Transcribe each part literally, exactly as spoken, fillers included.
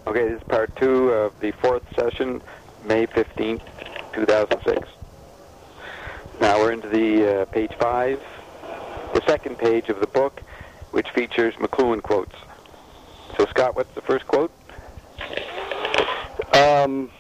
Okay, this is part two of the fourth session, May fifteenth, two thousand six. Now we're into the uh, page five, the second page of the book, which features McLuhan quotes. So, Scott, what's the first quote? Um,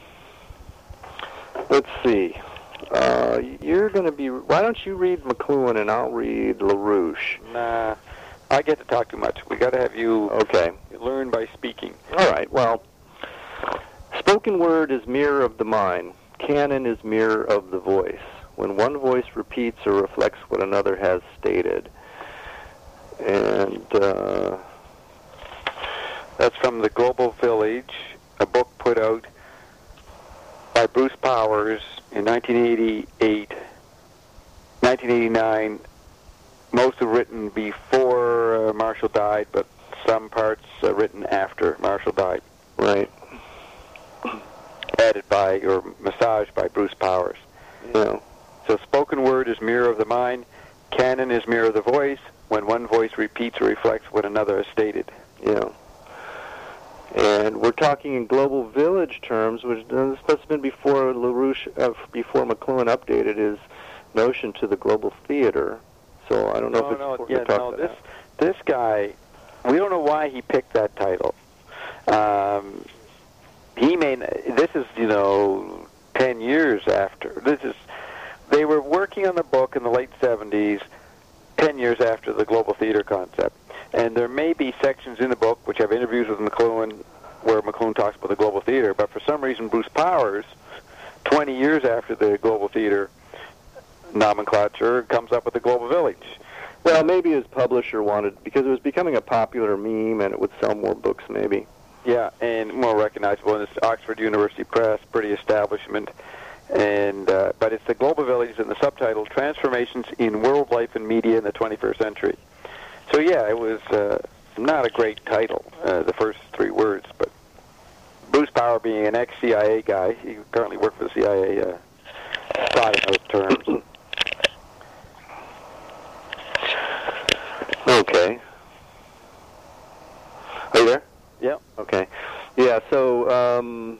let's see. Uh, you're going to be... Why don't you read McLuhan and I'll read LaRouche? Nah, I get to talk too much. We got to have you okay. learn by speaking. All right, well, spoken word is mirror of the mind. Canon is mirror of the voice. When one voice repeats or reflects what another has stated. And uh, that's from The Global Village, a book put out by Bruce Powers in nineteen eighty-eight, nineteen eighty-nine. Most are written before uh, Marshall died, but some parts uh, written after Marshall died. Right. Added by, or massaged by Bruce Powers. Yeah. So spoken word is mirror of the mind. Canon is mirror of the voice. When one voice repeats or reflects what another has stated. Yeah. And we're talking in Global Village terms, which this must have been before LaRouche, uh, before McLuhan updated his notion to the global theater. So I don't know no, if it's no, important yeah, to talk no, about this, that. this guy, we don't know why he picked that title. Um, he may, this is, you know, ten years after. This is, they were working on the book in the late seventies, ten years after the global theater concept. And there may be sections in the book which have interviews with McLuhan where McLuhan talks about the global theater, but for some reason Bruce Powers, twenty years after the global theater nomenclature, comes up with the Global Village. Well, maybe his publisher wanted, because it was becoming a popular meme and it would sell more books maybe. Yeah, and more recognizable. And it's Oxford University Press, pretty establishment. And uh, but it's the Global Village, and the subtitle, Transformations in World Life and Media in the twenty-first Century. So yeah, it was uh, not a great title, uh, the first three words, but Bruce Power, being an ex-C I A guy, he currently worked for the C I A, uh, thought in those terms. Okay. Are you there? Yeah. Okay. Yeah, so um,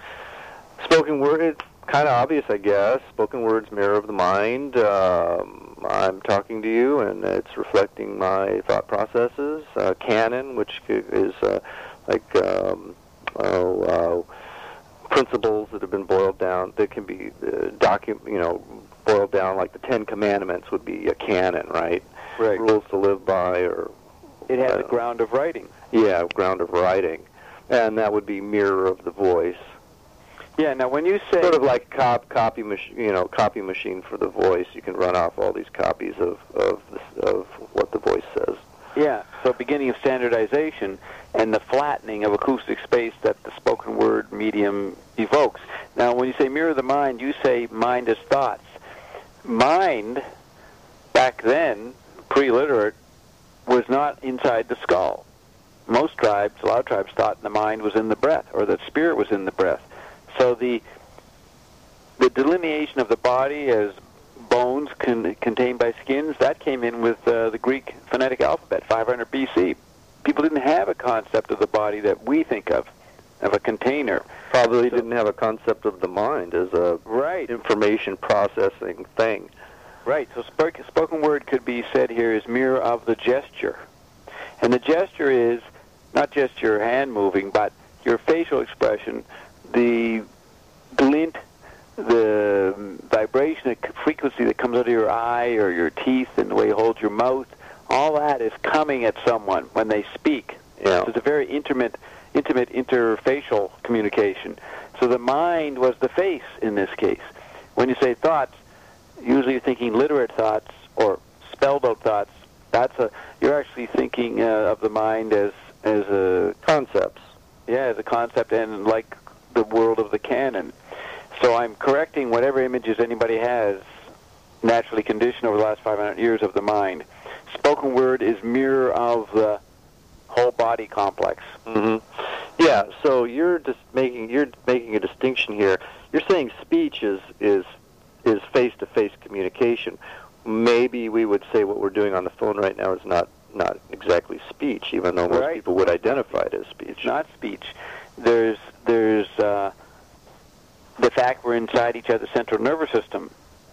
spoken word, it's kind of obvious, I guess. Spoken word's mirror of the mind. Um, I'm talking to you, and it's reflecting my thought processes. Uh, canon, which is uh, like um, oh, uh, principles that have been boiled down, that can be uh, docu- you know, boiled down, like the Ten Commandments would be a canon, right? Right. Rules to live by, or it has uh, a ground of writing. Yeah, ground of writing, and that would be mirror of the voice. Yeah. Now, when you say sort of like cop, copy machine, you know, copy machine for the voice, you can run off all these copies of of this, of what the voice says. Yeah. So, beginning of standardization and the flattening of acoustic space that the spoken word medium evokes. Now, when you say mirror of the mind, you say mind as thoughts. Mind, back then, pre-literate, was not inside the skull. Most tribes, a lot of tribes, thought the mind was in the breath, or that spirit was in the breath. So the the delineation of the body as bones con- contained by skins, that came in with uh, the Greek phonetic alphabet, five hundred B C. People didn't have a concept of the body that we think of, of a container. Probably so, didn't have a concept of the mind as a right. information processing thing. Right, so spoken, spoken word could be said here is mirror of the gesture. And the gesture is not just your hand moving, but your facial expression, the glint, the vibration, the frequency that comes out of your eye or your teeth and the way you hold your mouth, all that is coming at someone when they speak. Yeah. So it's a very intimate, intimate interfacial communication. So the mind was the face in this case. When you say thoughts, usually you're thinking literate thoughts or spelled out thoughts. That's a you're actually thinking uh, of the mind as as a concepts. Yeah, as a concept, and like the world of the canon. So I'm correcting whatever images anybody has naturally conditioned over the last five hundred years of the mind. Spoken word is mirror of the whole body complex. Mm-hmm. Yeah. So you're just making you're making a distinction here. You're saying speech is is is face-to-face communication. Maybe we would say what we're doing on the phone right now is not not exactly speech, even though most right. people would identify it as speech. Not speech. There's there's uh, the fact we're inside each other's central nervous system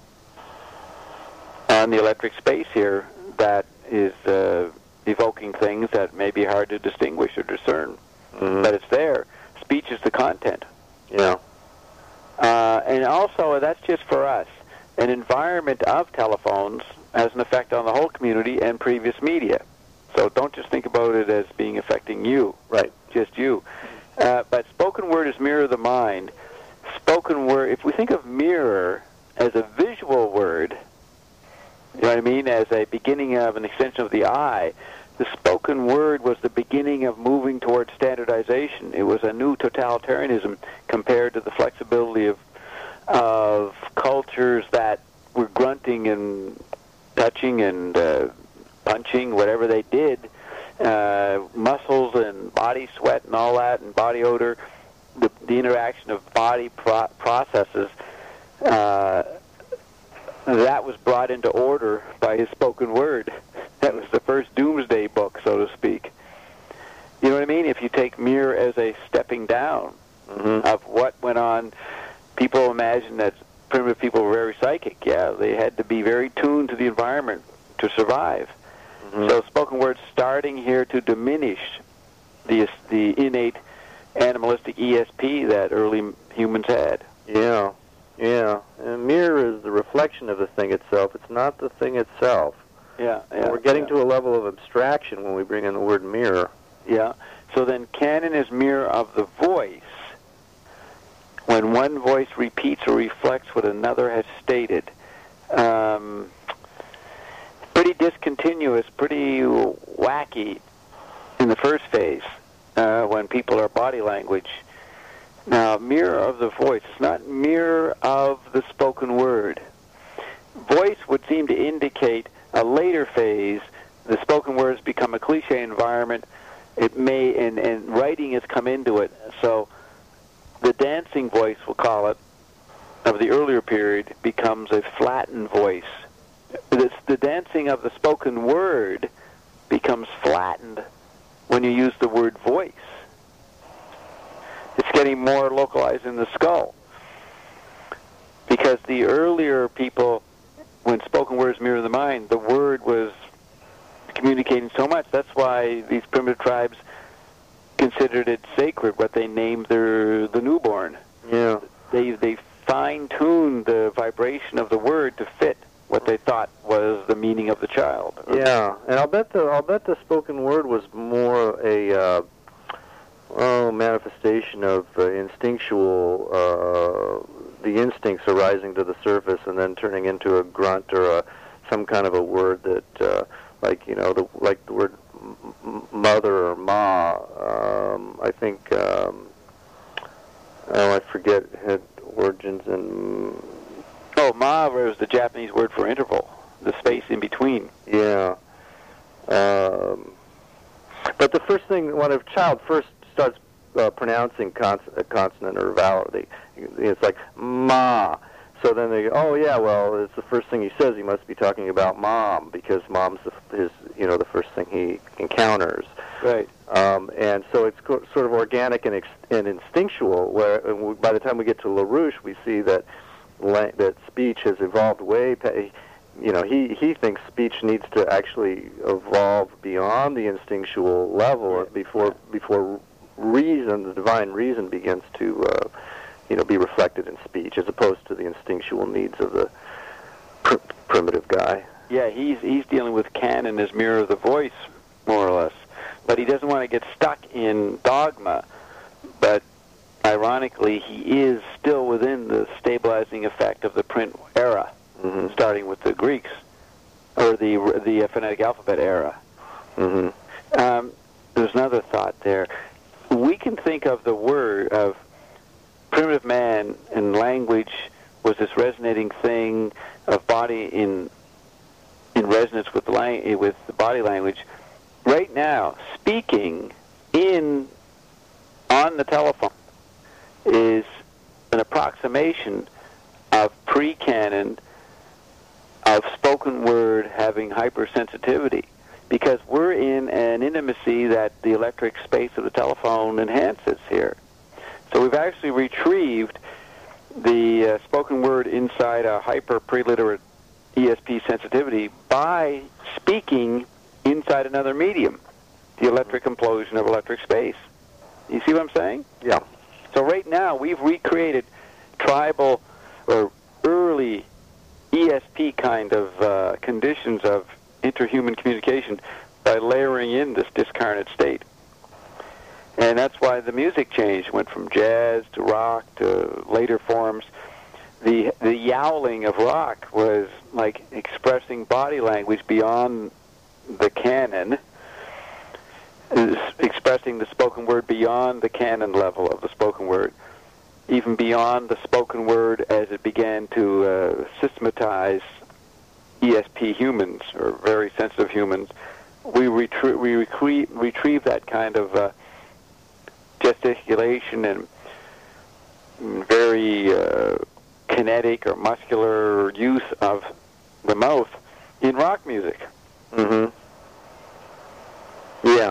on the electric space here that is uh, evoking things that may be hard to distinguish or discern, mm-hmm. but it's there. Speech is the content. Yeah. Uh, and also, that's just for us. An environment of telephones has an effect on the whole community and previous media. So don't just think about it as being affecting you. Right. Just you. Uh, but spoken word is mirror of the mind. Spoken word, if we think of mirror as a visual word, you know what I mean, as a beginning of an extension of the eye, the spoken word was the beginning of moving towards standardization. It was a new totalitarianism compared to the flexibility of of cultures that were grunting and touching and uh, punching, whatever they did, uh, muscles and body sweat and all that, and body odor, the, the interaction of body pro- processes, uh, that was brought into order by his spoken word. That was the first doomsday book, so to speak. You know what I mean? If you take mirror as a stepping down mm-hmm. of what went on, people imagine that primitive people were very psychic. Yeah, they had to be very tuned to the environment to survive. Mm-hmm. So spoken word starting here to diminish the the innate animalistic E S P that early humans had. Yeah, yeah. And mirror is the reflection of the thing itself. It's not the thing itself. Yeah, yeah. And we're getting yeah. to a level of abstraction when we bring in the word mirror. Yeah. So then canon is mirror of the voice. When one voice repeats or reflects what another has stated. Um, pretty discontinuous, pretty wacky in the first phase uh, when people are body language. Now, mirror of the voice. It's not mirror of the spoken word. Voice would seem to indicate a later phase. The spoken words become a cliche environment. It may, and, and writing has come into it. So the dancing voice, we'll call it, of the earlier period becomes a flattened voice. It's the dancing of the spoken word becomes flattened when you use the word voice. It's getting more localized in the skull. Because the earlier people, when spoken words mirror the mind, the word was communicating so much. That's why these primitive tribes considered it sacred, what they named their the newborn. Yeah. They they fine-tuned the vibration of the word to fit what they thought was the meaning of the child. Yeah, and I'll bet the I'll bet the spoken word was more a uh, oh manifestation of uh, instinctual uh, the instincts arising to the surface and then turning into a grunt or a, some kind of a word that uh, like you know the like the word m- mother or ma. Um, I think um, oh I forget it had origins in. Oh, ma was the Japanese word for interval, the space in between. Yeah. Um, but the first thing, when a child first starts uh, pronouncing cons- a consonant or a vowel, they, it's like, ma. So then they go, oh, yeah, well, it's the first thing he says. He must be talking about mom, because mom's the, his, you know, the first thing he encounters. Right. Um, and so it's co- sort of organic and, ex- and instinctual, where uh, by the time we get to LaRouche, we see that that speech has evolved way past, you know, he, he thinks speech needs to actually evolve beyond the instinctual level Right. before before reason, the divine reason, begins to, uh, you know, be reflected in speech, as opposed to the instinctual needs of the pr- primitive guy. Yeah, he's he's dealing with canon as mirror of the voice, more or less. But he doesn't want to get stuck in dogma. But ironically, he is still within the stabilizing effect of the print era, mm-hmm. starting with the Greeks, or the the phonetic alphabet era. Mm-hmm. Um, there's another thought there. We can think of the word of primitive man, and language was this resonating thing of body in in resonance with lang- with the body language. Right now, speaking in on the telephone is an approximation of pre-canon of spoken word having hypersensitivity, because we're in an intimacy that the electric space of the telephone enhances here. So we've actually retrieved the uh, spoken word inside a hyper preliterate E S P sensitivity by speaking inside another medium, the electric implosion of electric space. You see what I'm saying? Yeah. So right now we've recreated tribal or early E S P kind of uh, conditions of interhuman communication by layering in this discarnate state. And that's why the music changed, went from jazz to rock to later forms. The the yowling of rock was like expressing body language beyond the canon, is expressing the spoken word beyond the canon level of the spoken word, even beyond the spoken word as it began to uh, systematize E S P humans, or very sensitive humans. We, retrie- we recre- retrieve that kind of uh, gesticulation and very uh, kinetic or muscular use of the mouth in rock music. Mm-hmm. Yeah.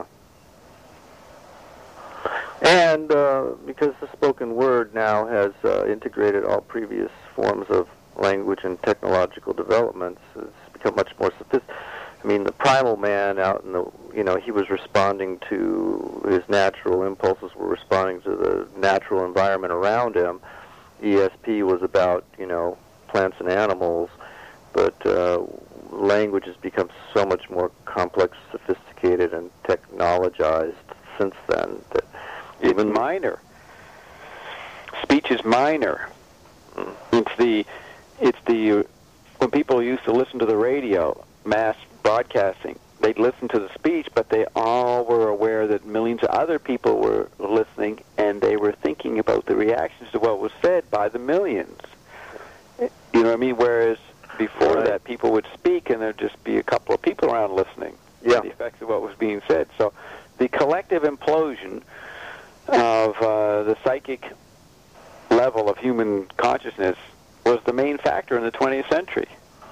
And uh, because the spoken word now has uh, integrated all previous forms of language and technological developments, it's become much more sophisticated. I mean, the primal man out in the, you know, he was responding to his natural impulses, were responding to the natural environment around him. E S P was about, you know, plants and animals, but uh, language has become so much more complex, sophisticated, and technologized since then that even minor. Speech is minor. Mm. It's the, it's the, uh, when people used to listen to the radio, mass broadcasting, they'd listen to the speech, but they all were aware that millions of other people were listening, and they were thinking about the reactions to what was said by the millions. You know what I mean? Whereas before right. that, people would speak, and there'd just be a couple of people around listening. Yeah. The effects of what was being said. So the collective implosion of uh, the psychic level of human consciousness was the main factor in the twentieth century.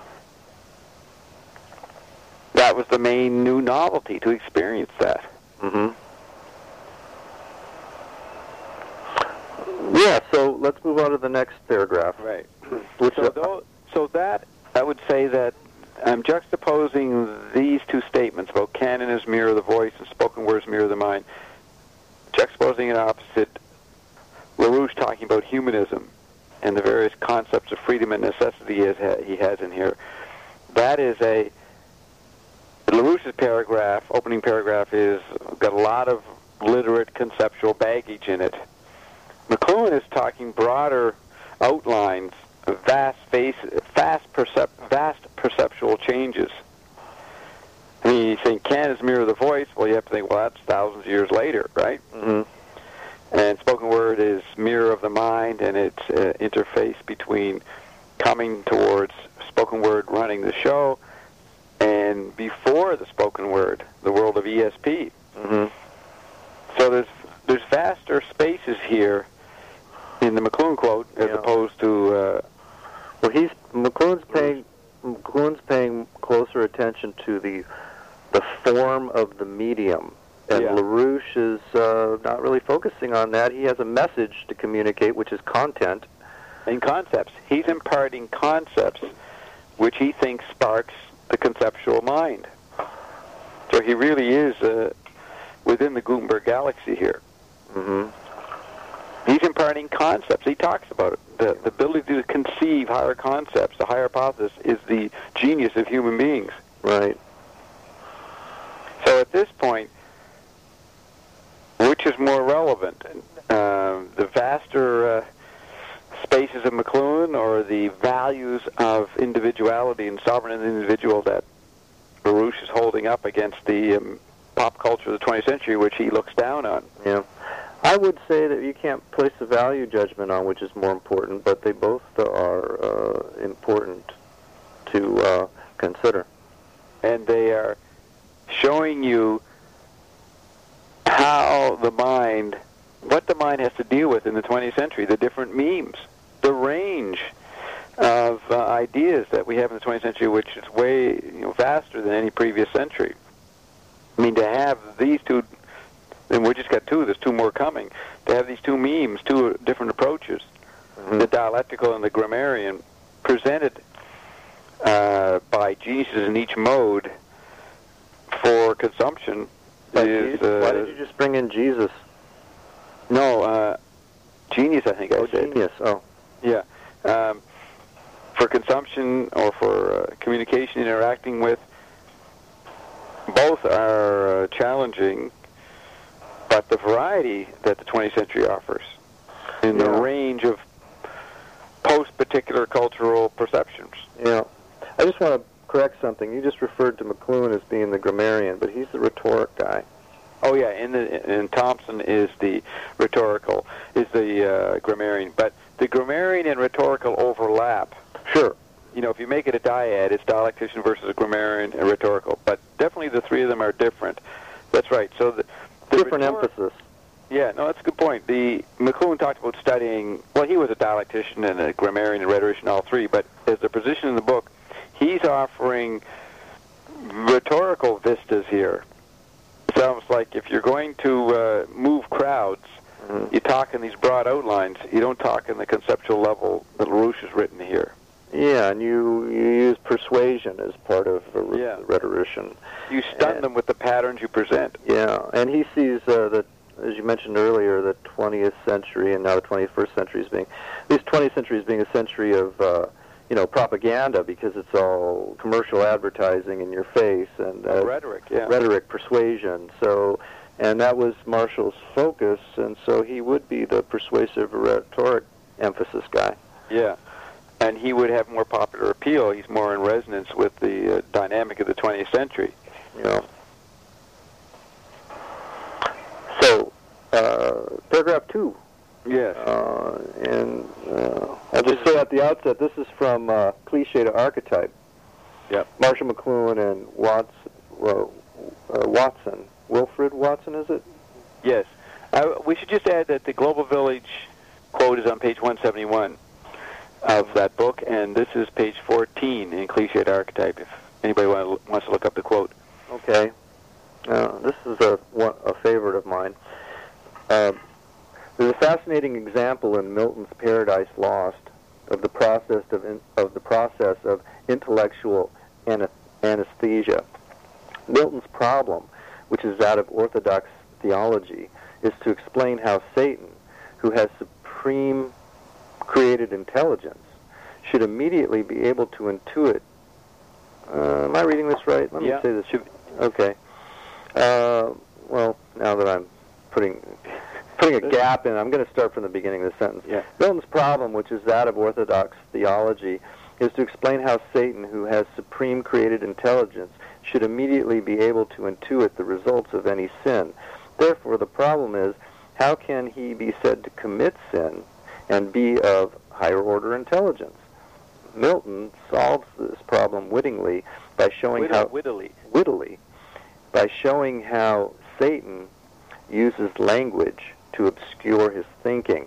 That was the main new novelty, to experience that. Mm-hmm. Yeah, so let's move on to the next paragraph. Right. Which so, though, so that, I would say that I'm juxtaposing these two statements about canon as mirror of the voice and spoken words mirror of the mind, juxtaposing it opposite LaRouche talking about humanism and the various concepts of freedom and necessity he has in here. That is a... LaRouche's paragraph, opening paragraph, is got a lot of literate conceptual baggage in it. McLuhan is talking broader outlines of vast, face, fast, percep- vast perceptual changes. I mean, you think canon is mirror of the voice, well, you have to think, well, that's thousands of years later, right? Mm-hmm. And spoken word is mirror of the mind, and it's uh, interface between coming towards spoken word running the show and before the spoken word, the world of E S P. Mm-hmm. So there's there's vaster spaces here in the McLuhan quote as yeah. opposed to. Uh, well, he's McLuhan's paying McLuhan's paying closer attention to the the form of the medium, and yeah. LaRouche is uh, not really focusing on that. He has a message to communicate, which is content and concepts. He's imparting concepts, which he thinks sparks the conceptual mind. So he really is uh, within the Gutenberg galaxy here. Mm-hmm. He's imparting concepts. He talks about it. The, the ability to conceive higher concepts, the higher hypothesis, is the genius of human beings. Right. So at this point, which is more relevant? Uh, the vaster uh, spaces of McLuhan, or the values of individuality and sovereign individual that LaRouche is holding up against the um, pop culture of the twentieth century, which he looks down on? Yeah. I would say that you can't place a value judgment on which is more important, but they both are uh, important to uh, consider. And they are showing you how the mind, what the mind has to deal with in the twentieth century, the different memes, the range of uh, ideas that we have in the twentieth century, which is way you know, vaster than any previous century. I mean, to have these two, and we just got two. There's two more coming. To have these two memes, two different approaches, mm-hmm. the dialectical and the grammarian, presented uh, by geniuses in each mode for consumption. Is, uh, why did you just bring in Jesus? No, uh, genius, I think I oh, said. Genius, oh. Yeah. Um, for consumption or for uh, communication, interacting with, both are uh, challenging, but the variety that the twentieth century offers in yeah. the range of post-particular cultural perceptions. Yeah. I just want to correct something. You just referred to McLuhan as being the grammarian, but he's the rhetoric guy. Oh yeah, and, the, and Thompson is the rhetorical, is the uh, grammarian. But the grammarian and rhetorical overlap. Sure. You know, if you make it a dyad, it's dialectician versus grammarian and rhetorical. But definitely the three of them are different. That's right. So the, the different rhetor- emphasis. Yeah, no, that's a good point. The McLuhan talked about studying. Well, he was a dialectician and a grammarian and rhetorician, all three. But as a position in the book, he's offering rhetorical vistas here. It's almost like if you're going to uh, move crowds, mm-hmm. you talk in these broad outlines. You don't talk in the conceptual level that LaRouche has written here. Yeah, and you, you use persuasion as part of a re- yeah. rhetorician. You stun and, them with the patterns you present. Yeah, and he sees uh, that, as you mentioned earlier, the twentieth century and now the twenty-first century as being, this twentieth century as being a century of, uh, you know, propaganda because it's all commercial advertising in your face and uh, rhetoric, yeah, rhetoric, persuasion. So, and that was Marshall's focus, and so he would be the persuasive rhetoric emphasis guy. Yeah. And he would have more popular appeal. He's more in resonance with the uh, dynamic of the twentieth century. You know. So, uh, paragraph two. Yes. Uh, and uh, I'll just say at the outset, this is from uh, Cliché to Archetype. Yep. Marshall McLuhan and Watts, uh, uh, Watson. Wilfred Watson, is it? Yes. Uh, we should just add that the Global Village quote is on page one seventy-one. Of that book, and this is page fourteen in Cliché to Archetype, if anybody want, wants to look up the quote. Okay. Uh, this is a, one, a favorite of mine. Uh, there's a fascinating example in Milton's Paradise Lost of the process of, in, of, the process of intellectual ana- anesthesia. Milton's problem, which is that of orthodox theology, is to explain how Satan, who has supreme created intelligence, should immediately be able to intuit. Uh, am I reading this right? Let me yeah. say this. Should, okay. Uh, well, now that I'm putting putting a gap in, I'm going to start from the beginning of the sentence. Yeah. Milton's problem, which is that of orthodox theology, is to explain how Satan, who has supreme created intelligence, should immediately be able to intuit the results of any sin. Therefore, the problem is, how can he be said to commit sin and be of higher order intelligence? Milton solves this problem wittingly by showing Whittle, how wittily. wittily by showing how Satan uses language to obscure his thinking.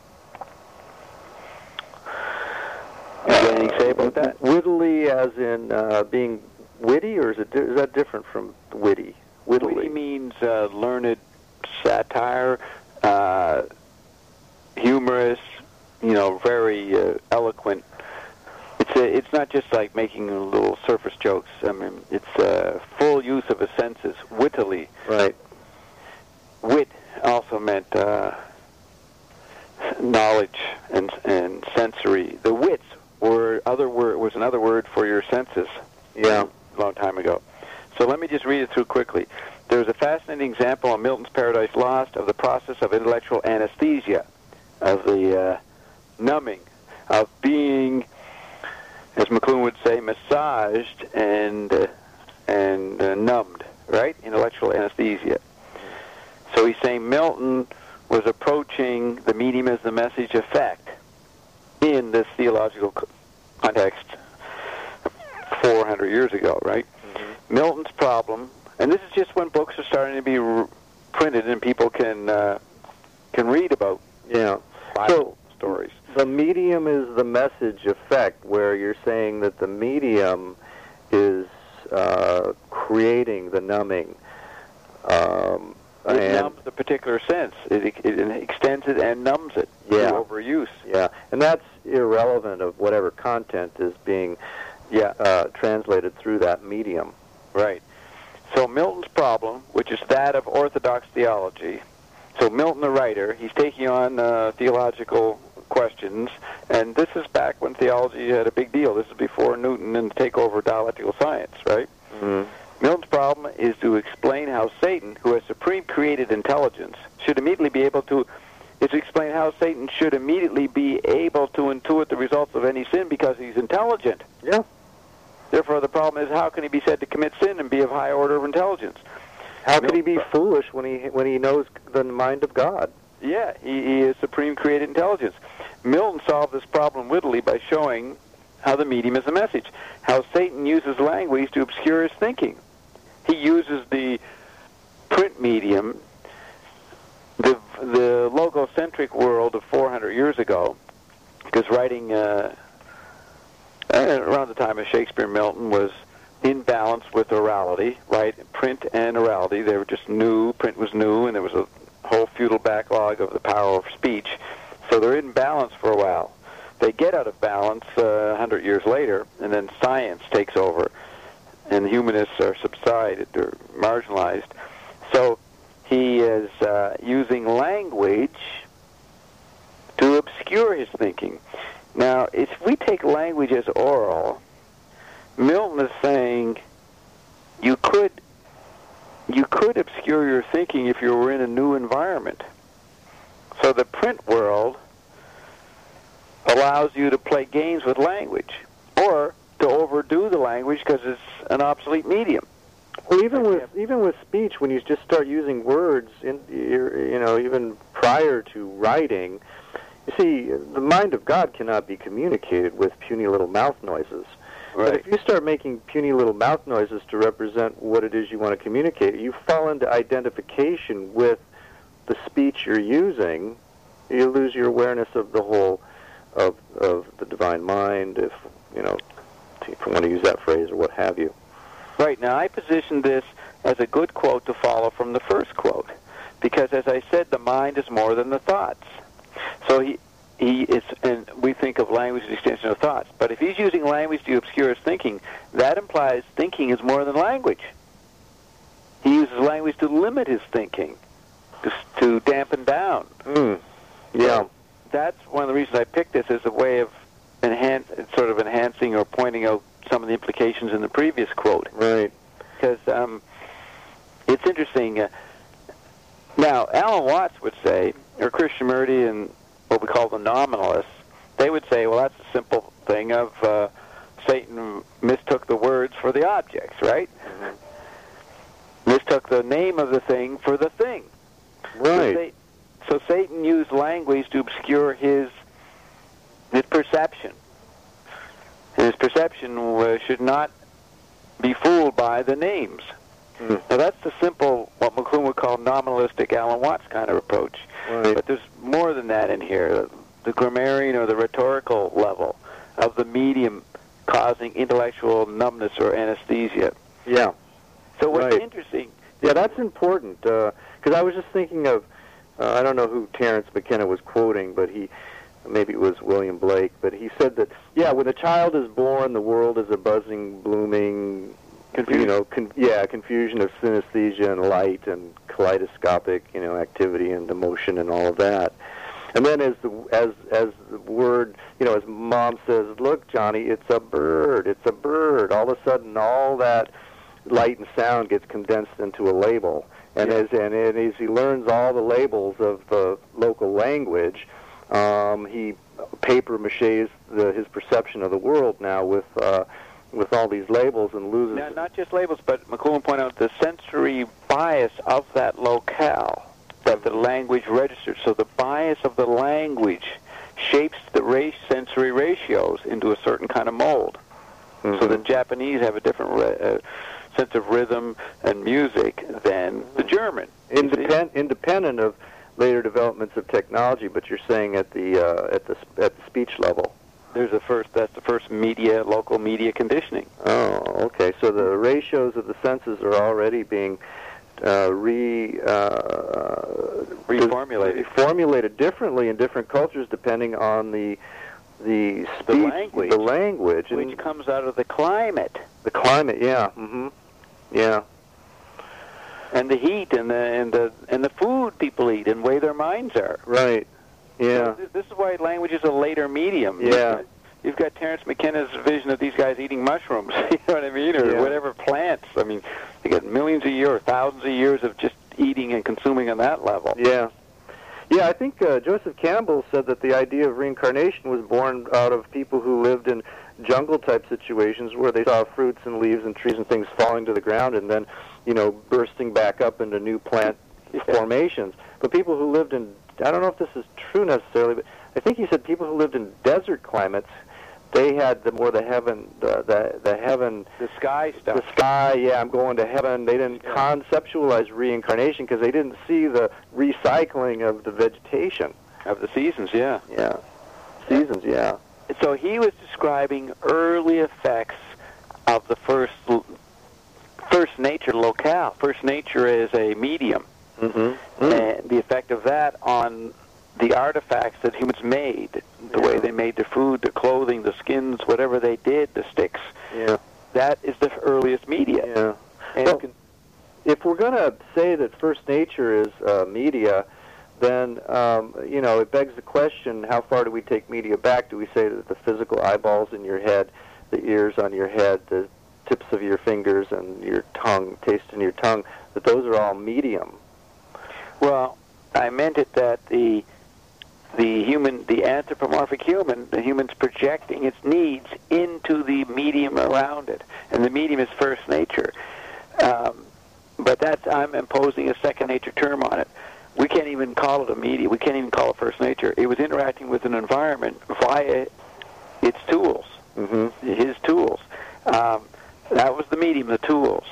Is there anything to say about that? Wittily, as in uh, being witty, or is it di- is that different from witty? Wittily, Witty means uh, learned satire. Uh, humorous, you know, very uh, eloquent. It's a, it's not just like making little surface jokes. I mean, it's uh, full use of his senses, wittily. Right. Wit also meant uh, knowledge and and sensory. The wits were other word was another word for your senses. Yeah. A long time ago. So let me just read it through quickly. There's a fascinating example in Milton's Paradise Lost of the process of intellectual anesthesia, of the uh, numbing, of being, as McLuhan would say, massaged and uh, and uh, numbed, right? Intellectual anesthesia. So he's saying Milton was approaching the medium as the message effect in this theological context four hundred years ago, right? Mm-hmm. Milton's problem, and this is just when books are starting to be r- printed and people can uh, can read about yeah. Bible so, stories. The medium is the message effect, where you're saying that the medium is uh, creating the numbing. Um, It and numbs the particular sense. It, it, it extends it and numbs it Yeah. through overuse. yeah, and that's irrelevant of whatever content is being Yeah, uh, translated through that medium. right. So Milton's problem, which is that of orthodox theology. So Milton, the writer, he's taking on uh, theological questions, and this is back when theology had a big deal. This is before Newton and the takeover of dialectical science, right? Mm-hmm. Milton's problem is to explain how Satan, who has supreme created intelligence, should immediately be able to, is to explain how Satan should immediately be able to intuit the results of any sin because he's intelligent. Yeah. Therefore, the problem is, how can he be said to commit sin and be of high order of intelligence? How could he be foolish when he when he knows the mind of God? Yeah, he, he is supreme created intelligence. Milton solved this problem wittily by showing how the medium is a message, how Satan uses language to obscure his thinking. He uses the print medium, the the logocentric world of four hundred years ago, because writing uh, around the time of Shakespeare, Milton was in balance with orality, right? Print and orality, they were just new. Print was new, and there was a whole feudal backlog of the power of speech. So they're in balance for a while. They get out of balance uh, a hundred years later, and then science takes over, and humanists are subsided or marginalized. So he is uh, using language to obscure his thinking. Now, if we take language as oral, Milton is saying you could you could obscure your thinking if you were in a new environment. So the print world allows you to play games with language, or to overdo the language because it's an obsolete medium. Well, even with even with speech, when you just start using words, in you know, even prior to writing, you see, the mind of God cannot be communicated with puny little mouth noises. Right. But if you start making puny little mouth noises to represent what it is you want to communicate, you fall into identification with the speech you're using. You lose your awareness of the whole of of the divine mind, if you know, if you want to use that phrase or what have you. Right. Now, I position this as a good quote to follow from the first quote, because, as I said, the mind is more than the thoughts. So he, he is, and we think of language as an extension of thoughts. But if he's using language to obscure his thinking, that implies thinking is more than language. He uses language to limit his thinking, to, to dampen down. Mm. Yeah. So that's one of the reasons I picked this as a way of enhance, sort of enhancing or pointing out some of the implications in the previous quote. Right. Because um, it's interesting. Uh, now, Alan Watts would say, or Krishnamurti and what we call the nominalists, they would say, well, that's a simple thing of uh, Satan mistook the words for the objects, right? Mm-hmm. Mistook the name of the thing for the thing. Right. So, so Satan used language to obscure his his perception. And his perception uh, should not be fooled by the names. Mm. Now, that's the simple, what McLuhan would call nominalistic Alan Watts kind of approach. Right. But there's more than that in here. The grammarian or the rhetorical level of the medium causing intellectual numbness or anesthesia. Yeah. So what's Right. interesting... Yeah, that's important, because uh, I was just thinking of, uh, I don't know who Terence McKenna was quoting, but he, maybe it was William Blake, but he said that, yeah, when a child is born, the world is a buzzing, blooming, Confusion. you know, con- yeah, confusion of synesthesia and light and kaleidoscopic, you know, activity and emotion and all of that. And then as the as as the word, you know, as Mom says, look, Johnny, it's a bird, it's a bird. All of a sudden, all that light and sound gets condensed into a label. And Yeah. as and, and as he learns all the labels of the local language, um, he paper maches the, his perception of the world now with uh, with all these labels and loses. Now, not just labels, but McLuhan pointed out the sensory bias of that locale that the language registers. So the bias of the language shapes the race sensory ratios into a certain kind of mold. Mm-hmm. So the Japanese have a different uh, sense of rhythm and music than the German. Independ- independent of later developments of technology, but you're saying at the uh, at the at the speech level. There's a first. That's the first media, local media conditioning. Oh, okay. So the ratios of the senses are already being uh, re uh, Reformulated. formulated differently in different cultures depending on the the speech, The language. the language, Which and comes out of the climate. the climate. Yeah, hmm yeah, And the heat and the and the and the food people eat and the way their minds are. right. Yeah, So th- this is why language is a later medium. Yeah. You've got, you've got Terence McKenna's vision of these guys eating mushrooms, you know what I mean, or Yeah. whatever plants. I mean, you got millions a year or thousands of years of just eating and consuming on that level. yeah. Yeah, I think uh, Joseph Campbell said that the idea of reincarnation was born out of people who lived in jungle-type situations where they saw fruits and leaves and trees and things falling to the ground and then, you know, bursting back up into new plant formations. But people who lived in, I don't know if this is true necessarily, but I think he said people who lived in desert climates, they had the more the heaven, the the, the heaven, The sky stuff. the sky. Yeah, I'm going to heaven. They didn't Yeah. conceptualize reincarnation because they didn't see the recycling of the vegetation. Of the seasons, yeah. Yeah, seasons. Yeah. So he was describing early effects of the first first nature locale. First nature is a medium, Mm-hmm. and the effect of that on the artifacts that humans made, the Yeah. way they made the food, the clothing, the skins, whatever they did, the sticks. Yeah. That is the earliest media. Yeah. And Well, con- if we're going to say that first nature is uh, media, then um, you know it begs the question: how far do we take media back? Do we say that the physical eyeballs in your head, the ears on your head, the tips of your fingers, and your tongue, taste in your tongue, that those are all medium? well, I meant it that the the human, the anthropomorphic human, the human's projecting its needs into the medium around it, and the medium is first nature. Um, but that's I'm imposing a second nature term on it. We can't even call it a medium. We can't even call it first nature. It was interacting with an environment via its tools, Mm-hmm. his tools. Um, that was the medium, the tools.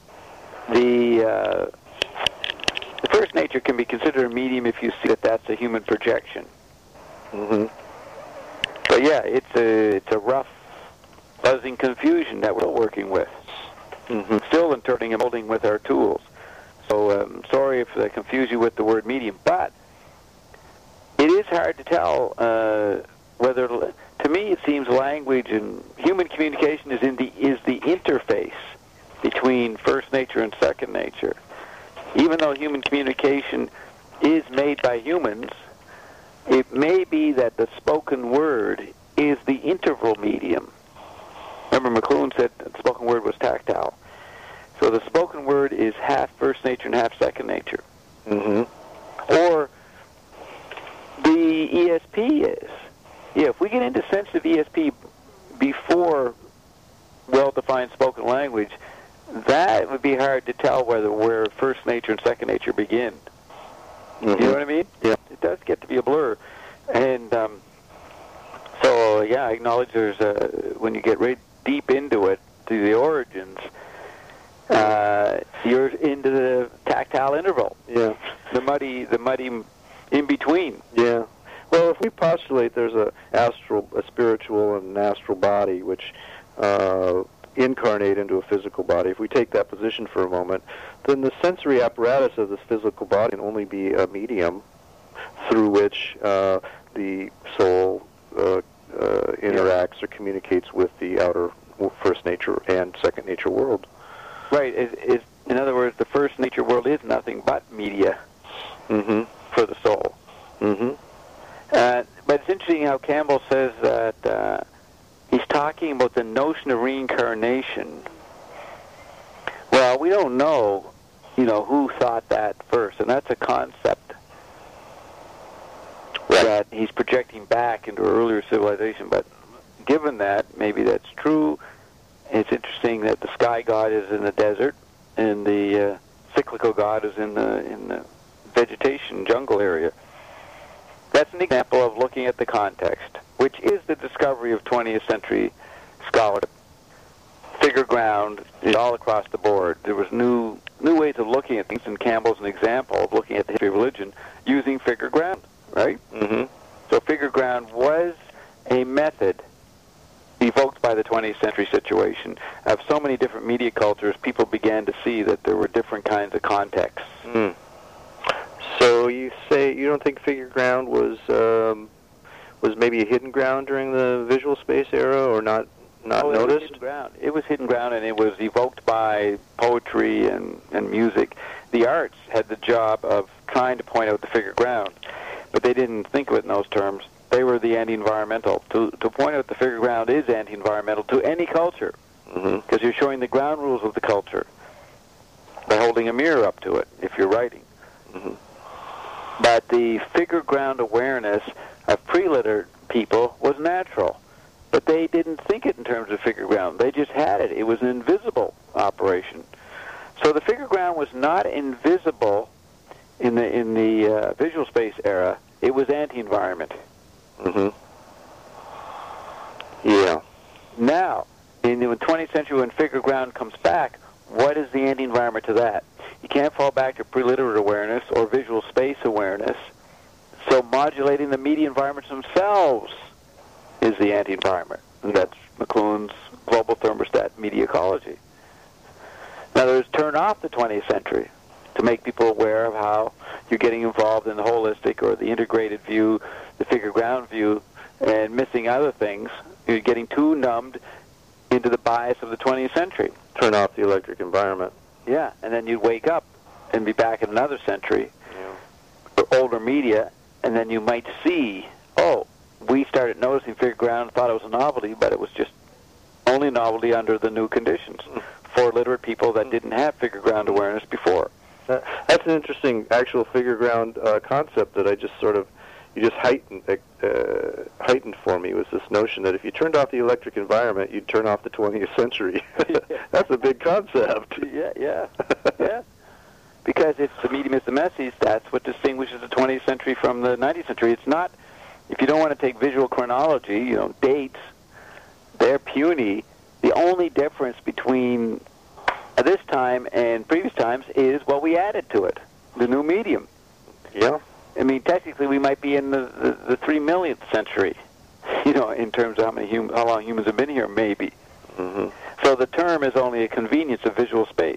The uh, the first nature can be considered a medium if you see that that's a human projection. Mm-hmm. But yeah, it's a it's a rough, buzzing confusion that we're working with. Mm-hmm. Still interpreting and molding with our tools. So um, sorry if I confuse you with the word medium, but it is hard to tell uh, whether. To me, it seems language and human communication is in the is the interface between first nature and second nature. Even though human communication is made by humans, it may be that the spoken word is the interval medium. Remember, McLuhan said the spoken word was tactile. So the spoken word is half first nature and half second nature. Mm-hmm. Or the E S P is. Yeah, if we get into sensitive E S P before well-defined spoken language, that would be hard to tell whether where first nature and second nature begin. Mm-hmm. You know what I mean? Yeah. It does get to be a blur. And um, so, yeah, I acknowledge there's a, when you get right deep into it, to the origins, uh, you're into the tactile interval. Yeah. The muddy, the muddy in between. Yeah. Well, if we postulate there's a astral, a spiritual, and an astral body which uh, incarnate into a physical body, if we take that position for a moment, then the sensory apparatus of this physical body can only be a medium through which uh, the soul uh, uh, interacts or communicates with the outer first nature and second nature world. Right. It, it, in other words, the first nature world is nothing but media Mm-hmm. for the soul. Mm-hmm. Uh, but it's interesting how Campbell says that uh, he's talking about the notion of reincarnation. Well, we don't know, you know, who thought that first, and that's a concept that he's projecting back into earlier civilization. But given that, maybe that's true. It's interesting that the sky god is in the desert, and the uh, cyclical god is in the in the vegetation jungle area. That's an example of looking at the context, which is the discovery of twentieth century scholarship. Figure ground is all across the board. There was new new ways of looking at things, and Campbell's an example of looking at the history of religion using figure ground, right? Mm-hmm. So figure ground was a method evoked by by the twentieth century situation of so many different media cultures, people began to see that there were different kinds of contexts. Mm. So you say you don't think figure ground was um, was maybe a hidden ground during the visual space era, or not not oh, noticed? It was hidden ground. It was hidden ground, and it was evoked by poetry and, and music. The arts had the job of trying to point out the figure ground, but they didn't think of it in those terms. They were the anti-environmental. To to point out the figure ground is anti-environmental to any culture, because mm-hmm. you're showing the ground rules of the culture by holding a mirror up to it if you're writing. Mm-hmm. But the figure ground awareness of pre-literate people was natural, but they didn't think it in terms of figure ground. They just had it. It was an invisible operation. So the figure ground was not invisible in the in the uh, visual space era. It was anti-environment. Mm-hmm. Yeah. Now, in the twentieth century, when figure ground comes back, what is the anti-environment to that? You can't fall back to pre-literate awareness or visual space awareness. So modulating the media environments themselves is the anti-environment. And that's McLuhan's global thermostat media ecology. In other words, turn off the twentieth century to make people aware of how you're getting involved in the holistic or the integrated view, the figure ground view, and missing other things. You're getting too numbed into the bias of the twentieth century. Turn off the electric environment. Yeah, and then you'd wake up and be back in another century, yeah. or older media, and then you might see, oh, we started noticing figure ground, thought it was a novelty, but it was just only a novelty under the new conditions mm. for literate people that didn't have figure ground awareness before. Uh, that's an interesting actual figure ground uh, concept that I just sort of, you just heightened, uh, heightened for me, was this notion that if you turned off the electric environment, you'd turn off the twentieth century. That's a big concept. Yeah, yeah, yeah. Because it's the medium is the message, that's what distinguishes the twentieth century from the nineteenth century. It's not, if you don't want to take visual chronology, you know, dates, they're puny. The only difference between this time and previous times is what we added to it, the new medium. Yeah. I mean, technically, we might be in the, the, the three millionth century, you know, in terms of how many hum- how long humans have been here, maybe. Mm-hmm. So the term is only a convenience of visual space.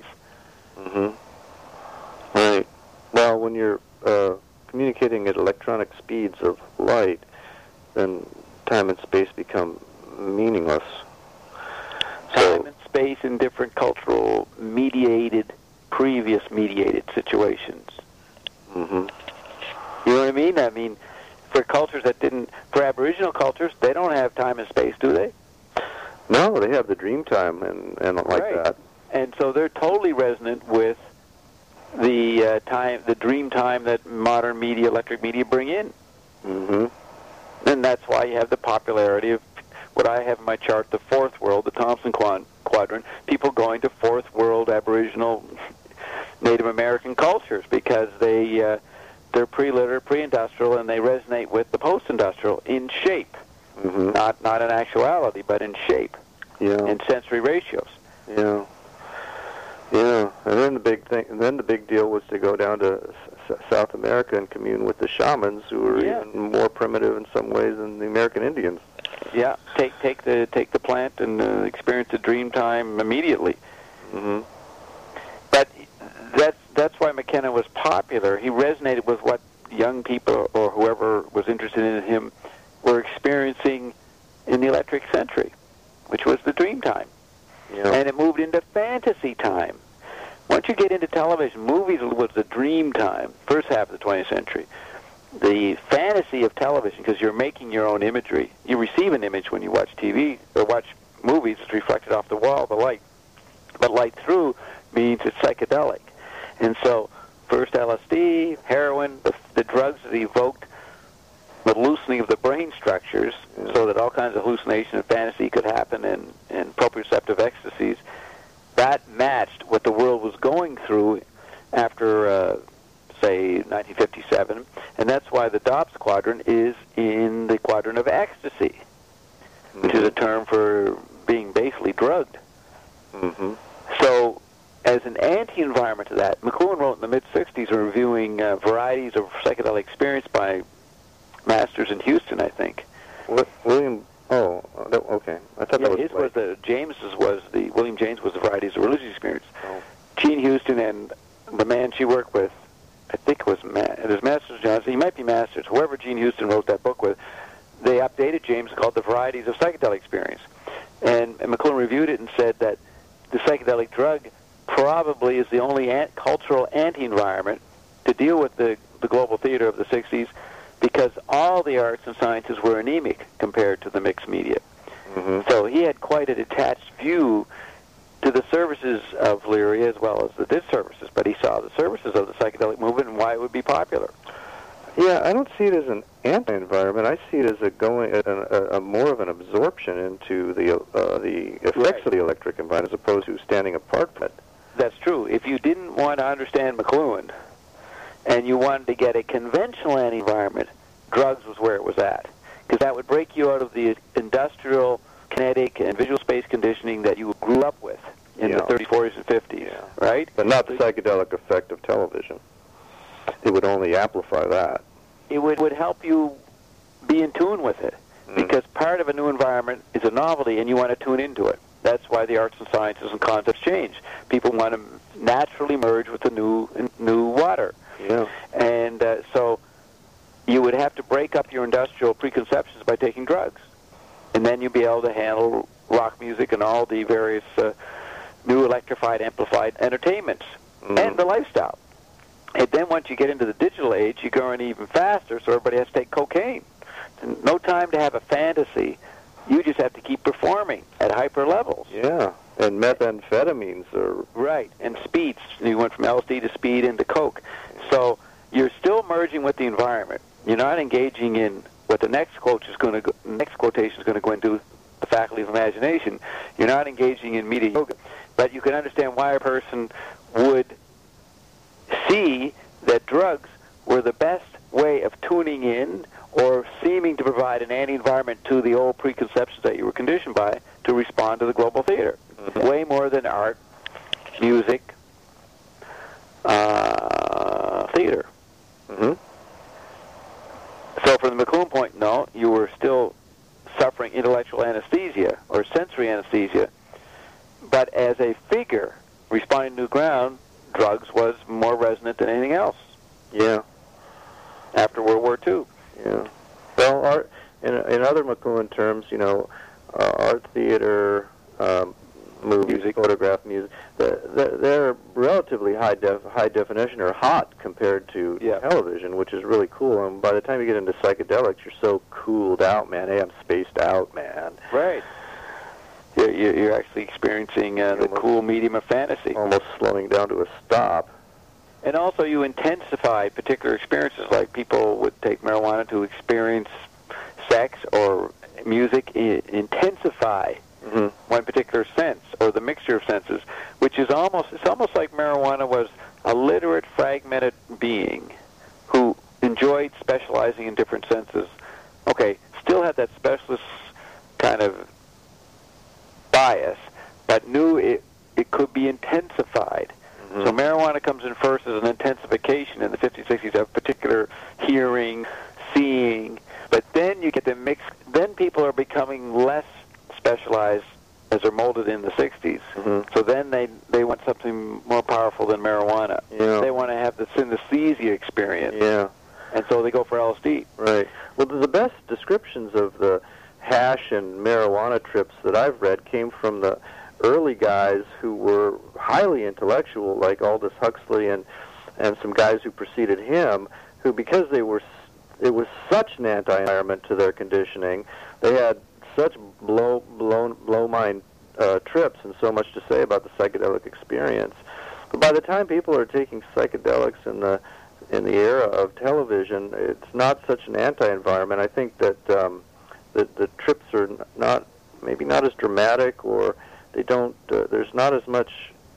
Mm-hmm. Right. Well, when you're uh, communicating at electronic speeds of light, then time and space become meaningless. Time so, and space in different cultural mediated, previous mediated situations. Mm-hmm. You know what I mean? I mean, for cultures that didn't, for Aboriginal cultures, they don't have time and space, do they? No, they have the dream time and, and like right. that. And so they're totally resonant with the uh, time, the dream time that modern media, electric media bring in. Mm-hmm. And that's why you have the popularity of what I have in my chart, the fourth world, the Thompson Quadrant, people going to fourth world Aboriginal Native American cultures because they... Uh, They're pre-literate, pre-industrial, and they resonate with the post-industrial in shape, mm-hmm. not not in actuality, but in shape, yeah, and sensory ratios. Yeah, yeah. And then the big thing, and then the big deal was to go down to S- South America and commune with the shamans, who were yeah. even more primitive in some ways than the American Indians. Yeah, take take the take the plant and uh, experience the dream time immediately. Mm-hmm. But that's that's why McKenna was popular. He resonated with what young people or whoever was interested in him were experiencing in the electric century, which was the dream time. Yeah. And it moved into fantasy time. Once you get into television, movies was the dream time, first half of the twentieth century. The fantasy of television, because you're making your own imagery. You receive an image when you watch T V or watch movies. It's reflected off the wall, the light. But light through means it's psychedelic. And so, first L S D, heroin, the, the drugs that evoked the loosening of the brain structures yeah. so that all kinds of hallucination and fantasy could happen in, in proprioceptive ecstasies, that matched what the world was going through after, uh, say, nineteen fifty-seven. And that's why the Dobbs Quadrant is in the quadrant of ecstasy, mm-hmm. which is a term for being basically drugged. Mm-hmm. So, as an anti-environment to that, McLuhan wrote in the mid-sixties reviewing uh, varieties of psychedelic experience by Masters in Houston, I think. What, William Oh, uh, that, okay. I thought Yeah, that was his like, was the James's was the William James was the Varieties of Religious Experience. Oh. Jean Houston and the man she worked with, I think it was Ma- it was Masters Johnson. He might be Masters. Whoever Jean Houston wrote that book with, they updated James called the Varieties of Psychedelic Experience, and, and McLuhan reviewed it and said that the psychedelic drug probably is the only ant- cultural anti-environment to deal with the, the global theater of the sixties, because all the arts and sciences were anemic compared to the mixed media. Mm-hmm. So he had quite a detached view to the services of Leary as well as the disservices, but he saw the services of the psychedelic movement and why it would be popular. Yeah, I don't see it as an anti-environment. I see it as a going, a, a, a more of an absorption into the uh, the effects Right. of the electric environment, as opposed to standing apart from it. That's true. If you didn't want to understand McLuhan and you wanted to get a conventional anti-environment, drugs was where it was at, because that would break you out of the industrial, kinetic, and visual space conditioning that you grew up with in Yeah. the thirties, forties, and fifties, Yeah. right? But not the psychedelic effect of television. It would only amplify that. It would, would help you be in tune with it, Mm. because part of a new environment is a novelty, and you want to tune into it. That's why the arts and sciences and concepts change. People want to naturally merge with the new new water. Yeah. And uh, so you would have to break up your industrial preconceptions by taking drugs. And then you'd be able to handle rock music and all the various uh, new electrified, amplified entertainments Mm. and the lifestyle. And then once you get into the digital age, you're going even faster, so everybody has to take cocaine. And no time to have a fantasy. You just have to keep performing at hyper levels. Yeah. And methamphetamines are... Right, and speeds. You went from L S D to speed into coke. So you're still merging with the environment. You're not engaging in what the next quote is going to go, next quotation is going to go into, the faculty of imagination. You're not engaging in media yoga, but you can understand why a person would see that drugs were the best way of tuning in or seeming to provide an anti-environment to the old preconceptions that you were conditioned by to respond to the global theater. Mm-hmm. Way more than art, music, uh, theater. Mm-hmm. So from the McLuhan point, no, you were still suffering intellectual anesthesia or sensory anesthesia, but as a figure responding to new ground, drugs was more resonant than anything else. Yeah. After World War Two. Yeah. Well, art, in, in other McLuhan terms, you know, uh, art, theater, um, movie, Music. photograph, music, they're, they're, they're relatively high def, high definition or hot compared to Yeah. television, which is really cool. And by the time you get into psychedelics, you're so cooled out, man. Hey, I'm spaced out, man. Right. You're, you're you're actually experiencing uh, the Almost- cool medium of fantasy. Almost slowing down to a stop. And also you intensify particular experiences, like people would take marijuana to experience sex or music, I- intensify Mm-hmm. one particular sense or the mixture of senses, which is almost, it's almost like marijuana was a literate, fragmented being who enjoyed specializing in different senses. Okay, still had that specialist kind of bias, but knew it, it could be intensified. Mm-hmm. So marijuana comes in first as an intensification in the fifties, sixties of particular hearing, seeing, but then you get the mix, then people are becoming less specialized as they're molded in the sixties. Mm-hmm. So then they they want something more powerful than marijuana. Yeah. They want to have the synesthesia experience, Yeah. and so they go for L S D. Right. Well, the the best descriptions of the hash and marijuana trips that I've read came from the early guys who were highly intellectual, like Aldous Huxley and and some guys who preceded him, who, because they were, it was such an anti-environment to their conditioning, they had such blow blown blow mind uh, trips and so much to say about the psychedelic experience. But by the time people are taking psychedelics in the in the era of television, it's not such an anti-environment. I think that um, the the trips are n- not maybe not as dramatic, or they don't. Uh, there's not as much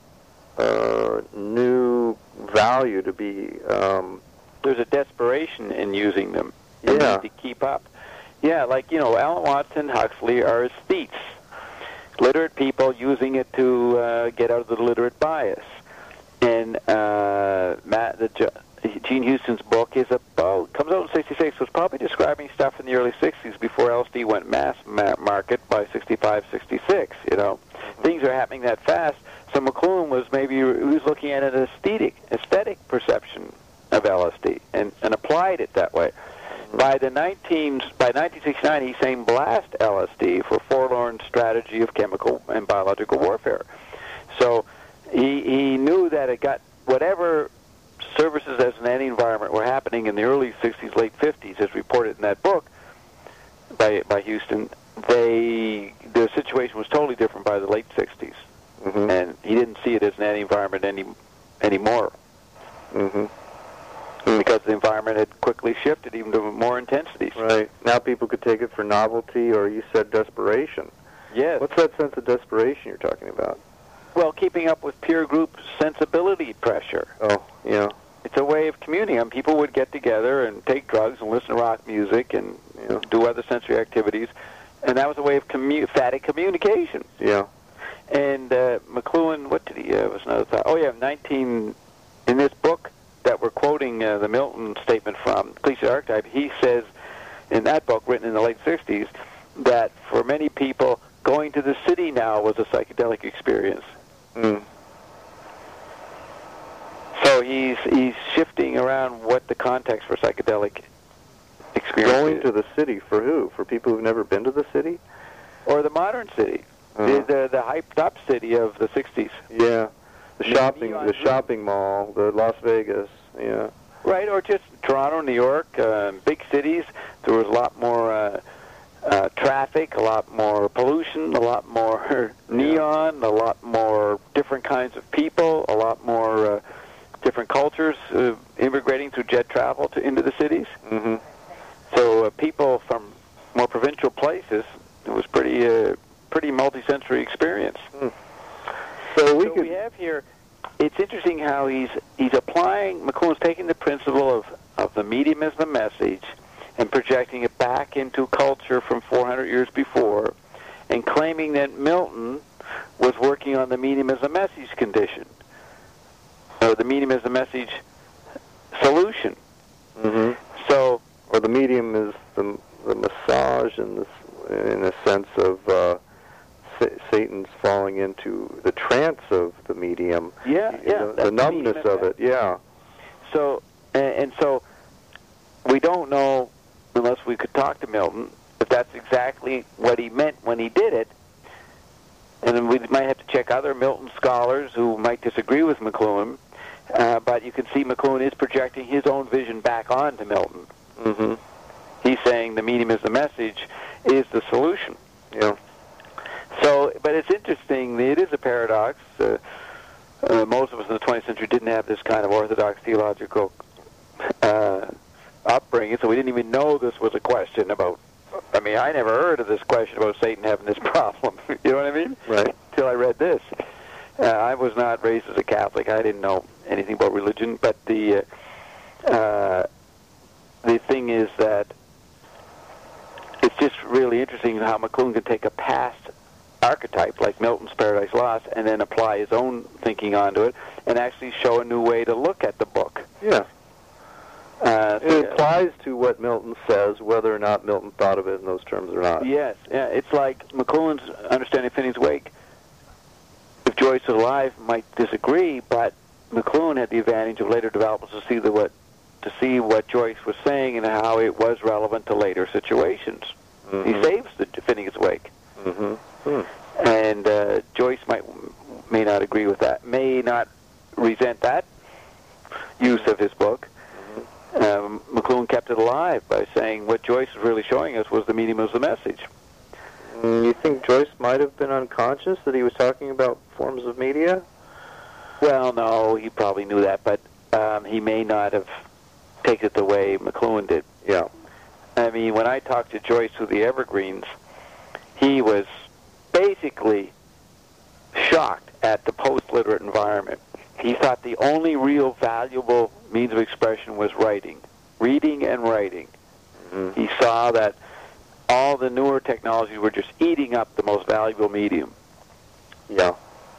uh, new value to be. Um, There's a desperation in using them. They Yeah. need to keep up. Yeah, like, you know, Alan Watson, Huxley are aesthetes. Literate people using it to uh, get out of the literate bias. And uh, Matt, the, Gene Houston's book is about, comes out in sixty-six, was probably describing stuff in the early sixties before L S D went mass ma- market by sixty-five, sixty-six, you know. Mm-hmm. Things are happening that fast. So McLuhan was maybe, he was looking at an aesthetic, aesthetic perception of L S D and, and applied it that way. Mm-hmm. By the nineteen, by nineteen sixty-nine, he saying blast L S D for forlorn strategy of chemical and biological warfare. So he, he knew that it got whatever services as an anti-environment were happening in the early sixties, late fifties, as reported in that book by by Houston. They the situation was totally different by the late sixties, mm-hmm. and he didn't see it as an anti-environment any anymore, mm-hmm. because the environment had quickly shifted even to more intensities. Right now, people could take it for novelty, or you said desperation. Yes. What's that sense of desperation you're talking about? Well, keeping up with peer group sensibility pressure. Oh, yeah. It's a way of communing. People would get together and take drugs and listen to rock music and you know, do other sensory activities, and that was a way of commu- phatic communication. Yeah. And uh, McLuhan, what did he have? Was another thought. Oh yeah, nineteen in this book that we're quoting uh, the Milton statement from, Cliche Archetype. He says in that book, written in the late sixties, that for many people, going to the city now was a psychedelic experience. Mm. So he's he's shifting around what the context for psychedelic experience Going is. to the city for who? For people who've never been to the city? Or the modern city. Uh-huh. The, the the hyped up city of the sixties. Yeah. The shopping the shopping mall, the Las Vegas, yeah. Right, or just Toronto, New York, uh, big cities. There was a lot more uh, uh, traffic, a lot more pollution, a lot more neon, a lot more different kinds of people, a lot more uh, different cultures uh, immigrating through jet travel to into the cities. Mm-hmm. So uh, people from more provincial places, it was pretty uh, pretty multi-sensory experience. Mm. So we so could we have here. It's interesting how he's he's applying. McLuhan's taking the principle of of the medium as the message and projecting it back into culture from four hundred years before, and claiming that Milton was working on the medium as a message condition, or the medium as a message solution. Mm-hmm. So, or the medium is the the massage in this, in a sense of uh, sa- Satan's falling into the trance of the medium. Yeah, yeah, the, the numbness the of it. Yeah. So, and, and so we don't know, unless we could talk to Milton, if that's exactly what he meant when he did it. And then we might have to check other Milton scholars who might disagree with McLuhan. Uh, but you can see McLuhan is projecting his own vision back onto Milton. Mm-hmm. He's saying the medium is the message, is the solution. Yeah. So, but it's interesting. It is a paradox. Uh, uh, most of us in the twentieth century didn't have this kind of orthodox theological uh, upbringing, so we didn't even know this was a question about. I mean, I never heard of this question about Satan having this problem. You know what I mean? Right. Until I read this. Uh, I was not raised as a Catholic. I didn't know anything about religion. But the uh, uh, the thing is that it's just really interesting how McLuhan can take a past archetype like Milton's Paradise Lost and then apply his own thinking onto it and actually show a new way to look at the book. Yeah. Uh, so it applies to what Milton says, whether or not Milton thought of it in those terms or not. Yes. Yeah. It's like McLuhan's understanding Finney's Wake. If Joyce was alive, might disagree, but McLuhan had the advantage of later developments to see the what to see what Joyce was saying and how it was relevant to later situations. Mm-hmm. He saves the Finney's Wake. Mm-hmm. Hmm. And uh, Joyce might may not agree with that, may not resent that use of his book. Mm-hmm. Um, McLuhan kept it alive by saying what Joyce was really showing us was the medium of the message. Mm, you think Joyce might have been unconscious that he was talking about forms of media? Well, no, he probably knew that, but um, he may not have taken it the way McLuhan did. Yeah. I mean, when I talked to Joyce through the Evergreens, he was basically shocked at the post-literate environment. He thought the only real valuable means of expression was writing, reading and writing. Mm-hmm. He saw that all the newer technologies were just eating up the most valuable medium. Yeah.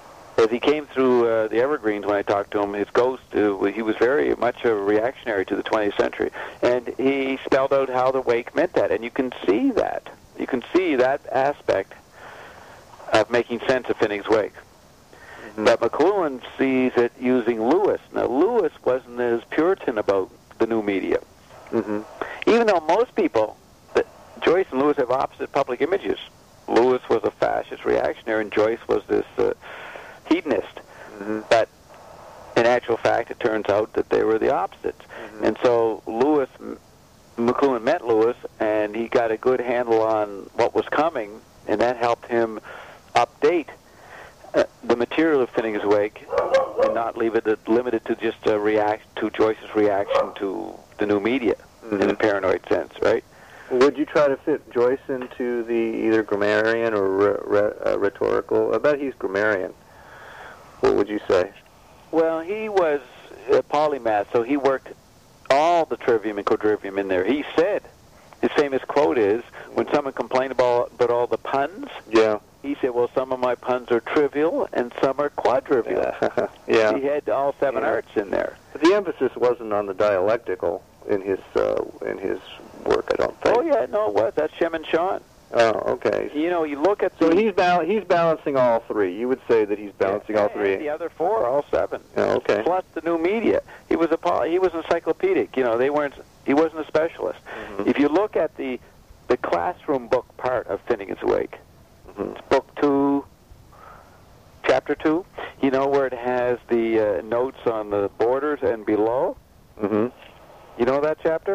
as he came through uh, the Evergreens when I talked to him, his ghost, uh, he was very much a reactionary to the twentieth century. And he spelled out how the wake meant that. And you can see that. You can see that aspect of making sense of Finneg's Wake. Mm-hmm. But McLuhan sees it using Lewis. Now, Lewis wasn't as Puritan about the new media. Mm-hmm. Even though most people, that Joyce and Lewis have opposite public images. Lewis was a fascist reactionary, and Joyce was this uh, hedonist. Mm-hmm. But in actual fact, it turns out that they were the opposites. Mm-hmm. And so Lewis, McLuhan met Lewis, and he got a good handle on what was coming, and that helped him update uh, the material of Finneg's Wake and not leave it limited to just a react to Joyce's reaction to the new media mm-hmm. in a paranoid sense, right? Would you try to fit Joyce into the either grammarian or re, re, uh, rhetorical? I bet he's grammarian. What would you say? Well, he was a polymath, so he worked all the trivium and quadrivium in there. He said, his famous quote is, when someone complained about, about all the puns, yeah. he said, well, some of my puns are trivial and some are quadrivial. Yeah. yeah. He had all seven yeah. arts in there. But the emphasis wasn't on the dialectical in his uh, in his work, I don't think. Oh, yeah, no, it was. That's Shem and Sean. Oh, okay. You know, you look at so the... he's bal- he's balancing all three. You would say that he's balancing yeah, all three. The other four, all seven. Oh, okay. Plus the new media. He was a poly- he was encyclopedic. You know, they weren't. He wasn't a specialist. Mm-hmm. If you look at the the classroom book part of Finneg's Wake, mm-hmm. it's book two, chapter two. You know where it has the uh, notes on the borders and below. Mm-hmm. You know that chapter?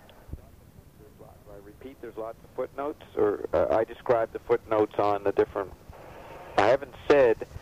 Repeat, there's lots of footnotes, or uh, I describe the footnotes on the different... I haven't said